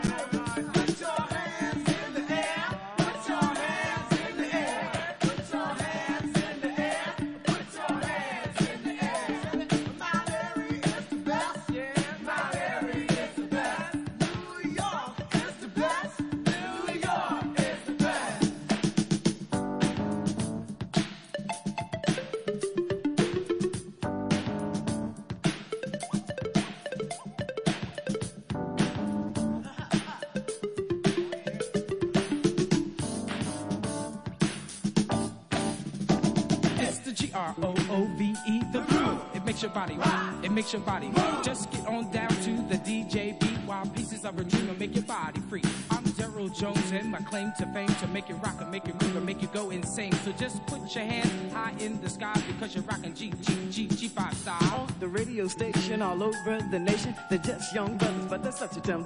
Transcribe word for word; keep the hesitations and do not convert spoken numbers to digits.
G R O O V E, the groove. It makes your body move. It makes your body move. Just get on down to the D J beat while pieces of a dream will make your body free. I'm Gerald Jones and my claim to fame to make it rock and make it move and make you go insane. So just put your hands high in the sky because you're rocking G, G, G, G five style. The radio station all over the nation, they're just young brothers, but they're such a temptation.